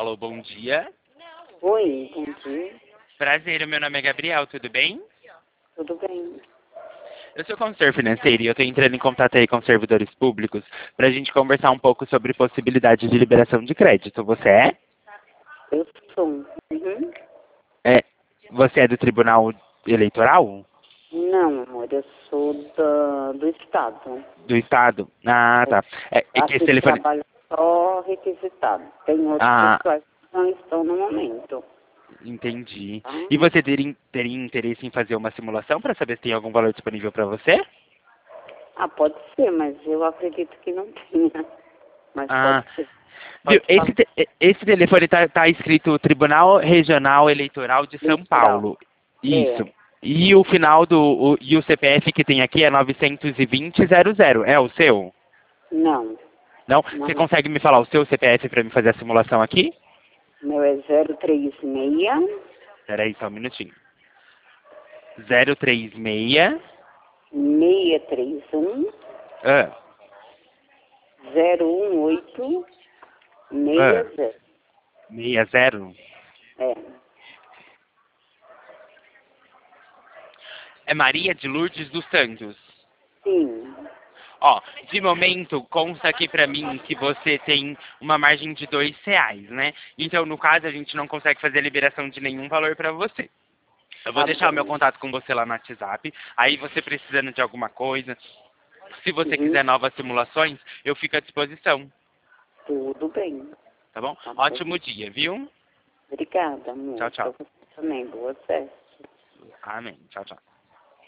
Alô, bom dia. Oi, bom dia. Prazer, meu nome é Gabriel, tudo bem? Tudo bem? Eu sou consultor financeiro e eu estou entrando em contato aí com servidores públicos para a gente conversar um pouco sobre possibilidade de liberação de crédito. Você é? Eu sou. Uhum. Você é do Tribunal Eleitoral? Não, amor, eu sou do Estado. Do Estado? Ah, tá. É que esse Aqui telefone... trabalho só requisitado. Tem outros Ah, pessoas que não estão no momento. entendi. Tá? E você teria interesse em fazer uma simulação para saber se tem algum valor disponível para você? Ah, pode ser, mas eu acredito que não tenha. Mas pode Ah, ser. viu, Pode falar. esse telefone tá escrito Tribunal Regional Eleitoral de São Litoral. Paulo. Isso. É. E o final e o CPF que tem aqui é 920-00. É o seu? Não. Não? Não. Você consegue me falar o seu CPF para me fazer a simulação aqui? Meu é 036 Peraí, só um minutinho. 036 631 ah, 018 ah, 60. 60. É. É Maria de Lourdes dos Santos. Sim. Ó, de momento, consta aqui pra mim que você tem uma margem de R$ 2, né? Então, no caso, a gente não consegue fazer a liberação de nenhum valor pra você. Eu vou Tá deixar o meu bom. contato com você lá no WhatsApp. Aí, você precisando de alguma coisa, se você Uhum. quiser novas simulações, eu fico à disposição, Tudo bem. tá bom? Tá bom. Ótimo dia, viu? Obrigada, amor. Tchau, Pra tchau. você também. Boa festa. Amém. Tchau, tchau.